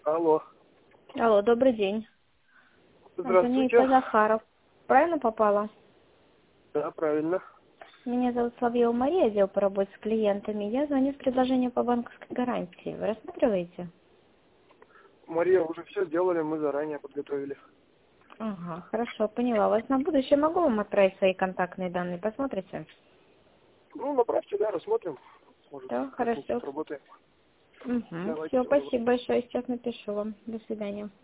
Алло. Алло, добрый день. Звонит Здравствуйте. Захаров. Правильно попала? Да, правильно. Меня зовут Соловьева Мария, отдел по работе с клиентами. Я звоню с предложением по банковской гарантии. Вы рассматриваете? Мария, уже все сделали, мы заранее подготовили. Ага, хорошо, поняла. Вас на будущее могу вам отправить свои контактные данные? Посмотрите? Ну, направьте, да, рассмотрим. Может, Да, как-нибудь хорошо. сработаем. Угу. Давайте, Все, всего доброго. спасибо большое. Сейчас напишу вам. До свидания.